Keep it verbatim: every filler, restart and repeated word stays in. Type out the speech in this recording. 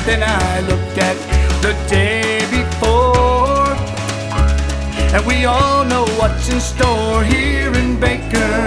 than I looked at the day before. And we all know what's in store here in Baker.